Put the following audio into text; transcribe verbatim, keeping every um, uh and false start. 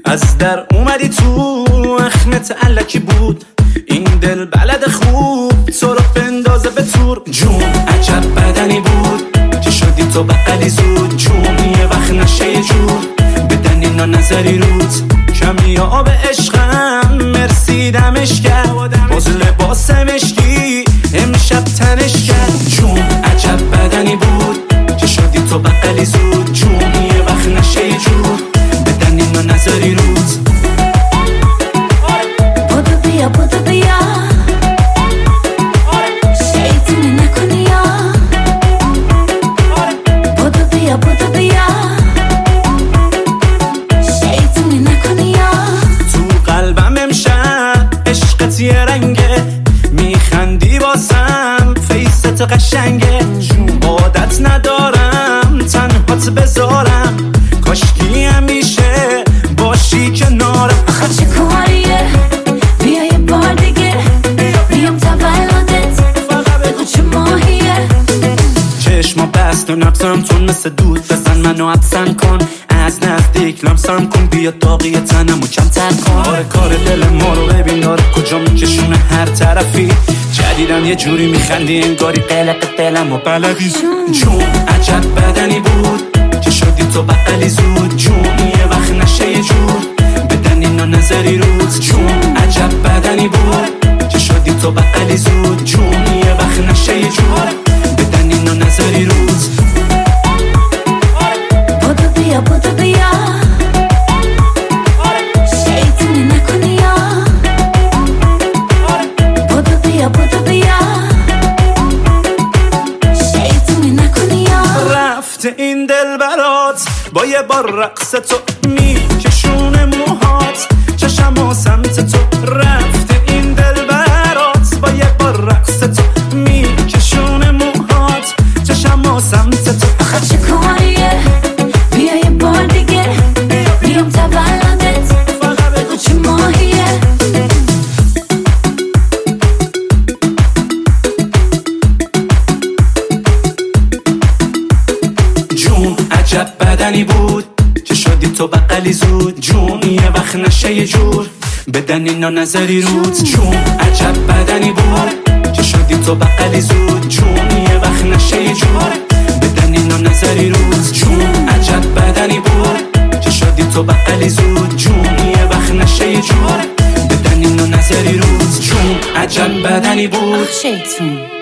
از در اومدی تو اخمت علکی بود این دل بلد خوب تو رو بندازه به تور. جون عجب بدنی بود که شدی تو بقلی زود. جون یه وقت نشه یه جور بدن اینا نظری روت. کمی آب عشقم مرسی دمش کرد باز لباس مشکی امشب تنش کرد. جون عجب بدنی بود که شدی تو بقلی زود. جون یه وقت نشه یه جور بدن اینا نظری روت. بودو بیا بودو بیا شیطونی نکنی یا بودو بیا بودو بیا شیطونی نکنی یا. تو قلبم امشب عشقت یه رنگه میخندی باسم فیست قشنگه. عادت ندارم تنهات بذارم کاشکی همیشه باشی کنارم. آخه چه کاریه بیا یه بار دیگه بیام تولدت بگو چه ماهیه. چشما بست و نبزم تون مثل دود بزن منو حبسم کن از نزدیک لمسم کن بیا داغی تنمو کمتر کن. آره کار دل ما رو ببین داره کجا میکشونه هر طرفی. جدیدم یه جوری میخندی انگاری قلق دلم و بلدی. جون عجب بدنی بود که شدی تو بقلی زود. جون یه وقت نشه یه جور بدن اینا نظری روت. جون عجب بدنی بود که شدی تو بقلی زود. جون یه وقت نشه یه جور بدن اینا نظری روت. بودو بیا بودو بیا شیطونی نکنی یا بودو بیا بودو بیا شیطونی نکنی یا. رفته این دل برات با یه بار رقص تو میکشونه موهات چشم و سمت تو. رفته این دل برات با یه بار رقص تو میکشونه موهات چشم و سمت تو. آخه چه کاریه بیا یه بار دیگه بیام تولدت بگو چه ماهیه. جون عجب بدنی بود که شدی تو بقلی زود. جون یه وقت نشه یه جور بدن اینا نظری روت. جون عجب بدنی بود که شدی تو بقلی زود. جون یه وقت نشه یه جور بدن اینا نظری روت. جون عجب بدنی بود که شدی تو بقلی زود. جون یه وقت نشه یه جور بدن اینا نظری روت. جون عجب بدنی بود. شیطون